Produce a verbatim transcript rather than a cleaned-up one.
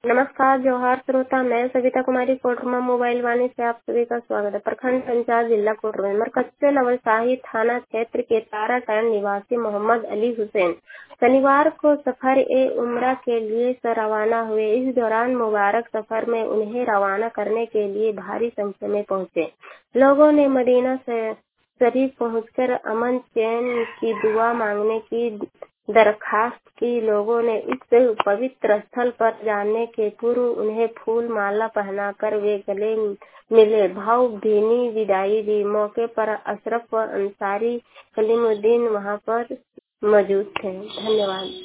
नमस्कार जोहार श्रोता, मैं सविता कुमारी कोटरमा मोबाइल वाणी से आप सभी का स्वागत है। प्रखंड संचार जिला कोटरमा मरकच्चे लवल शाही थाना क्षेत्र के तारा टैंड निवासी मोहम्मद अली हुसैन शनिवार को सफर ए उम्रा के लिए से रवाना हुए। इस दौरान मुबारक सफर में उन्हें रवाना करने के लिए भारी संख्या में पहुंचे लोगों ने मदीना से शरीफ पहुंचकर अमन चैन की दुआ मांगने की दरखास्त की। लोगों ने इस पवित्र स्थल पर जाने के पूर्व उन्हें फूल माला पहनाकर वे गले मिले, भावभीनी विदाई दी। मौके पर अशरफ व अंसारी कलीमुद्दीन वहां पर मौजूद थे। धन्यवाद।